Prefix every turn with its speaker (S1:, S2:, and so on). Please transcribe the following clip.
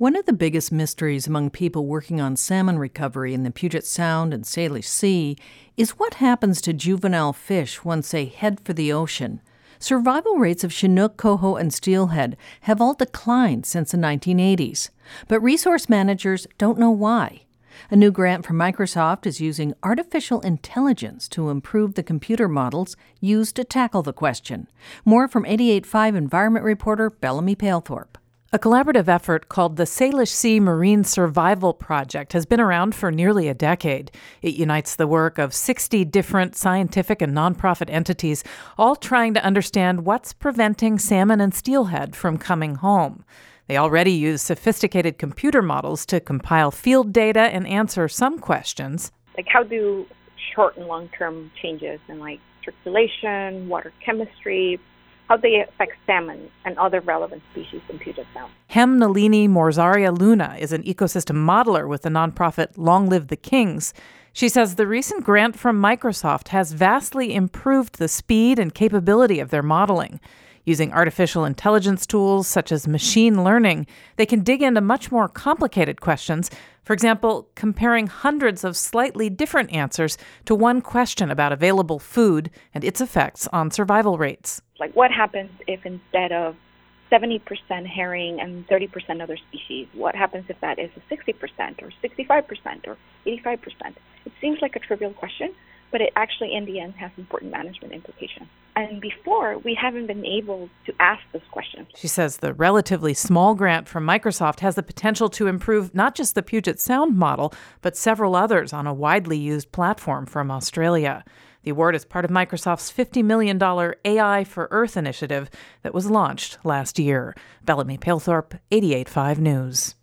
S1: One of the biggest mysteries among people working on salmon recovery in the Puget Sound and Salish Sea is what happens to juvenile fish once they head for the ocean. Survival rates of Chinook, coho, and steelhead have all declined since the 1980s, but resource managers don't know why. A new grant from Microsoft is using artificial intelligence to improve the computer models used to tackle the question. More from 88.5 Environment reporter Bellamy Palethorpe.
S2: A collaborative effort called the Salish Sea Marine Survival Project has been around for nearly a decade. It unites the work of 60 different scientific and nonprofit entities, all trying to understand what's preventing salmon and steelhead from coming home. They already use sophisticated computer models to compile field data and answer some questions.
S3: Like, how do short and long-term changes in circulation, water chemistry, how they affect salmon and other relevant species in Puget Sound.
S2: Nalini Morzaria Luna is an ecosystem modeler with the nonprofit Long Live the Kings. She says the recent grant from Microsoft has vastly improved the speed and capability of their modeling. Using artificial intelligence tools such as machine learning, they can dig into much more complicated questions. For example, comparing hundreds of slightly different answers to one question about available food and its effects on survival rates.
S3: Like, what happens if instead of 70% herring and 30% other species, what happens if that is a 60% or 65% or 85%? It seems like a trivial question, but it actually, in the end, has important management implications. And before, we haven't been able to ask those questions.
S2: She says the relatively small grant from Microsoft has the potential to improve not just the Puget Sound model, but several others on a widely used platform from Australia. The award is part of Microsoft's $50 million AI for Earth initiative that was launched last year. Bellamy Palethorpe, 88.5 News.